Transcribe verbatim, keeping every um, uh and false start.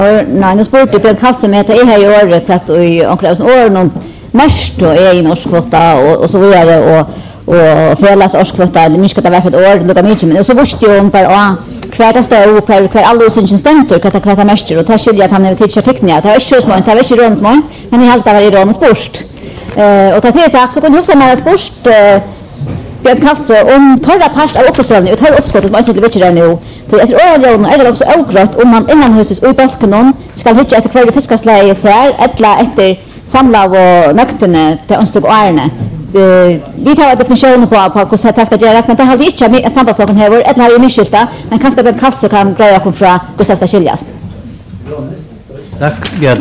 Nei, nå spurte Bjørn Karlsson med at jeg har i året platt i omkring årene mest og er i norsk kvota og, og så videre og, og felles årskvota, eller mye skal det være for et år, lukket mye, men så visste jo om bare å hver det står og hver, hver alle sin stenter, hva det er mest, og det skiljer at han er tidligere tekniker, det var ikke smån, det var ikke rånsmån, men jeg helt det var i rånens borst. Uh, og til sagt, så kunne jeg også mer spørst uh, Bjørn Karlsson om torra part av oppstående og torra oppskottet som egentlig ikke er nå. Så etter årene er det også avgrøtt om man innanhuses og i balken skal hytte etter hver fiskasleie ser, etla etter samla og nøktene til ønstug og ærene. Vi tar definisjoner på, på hvordan det skal gjøres, men det har vi ikke samarbeidsflokken her, etla har vi mye men kanskje Bjørn Karlsson kan greie oss fra hvordan det skal skiljes. Takk, Bjørn.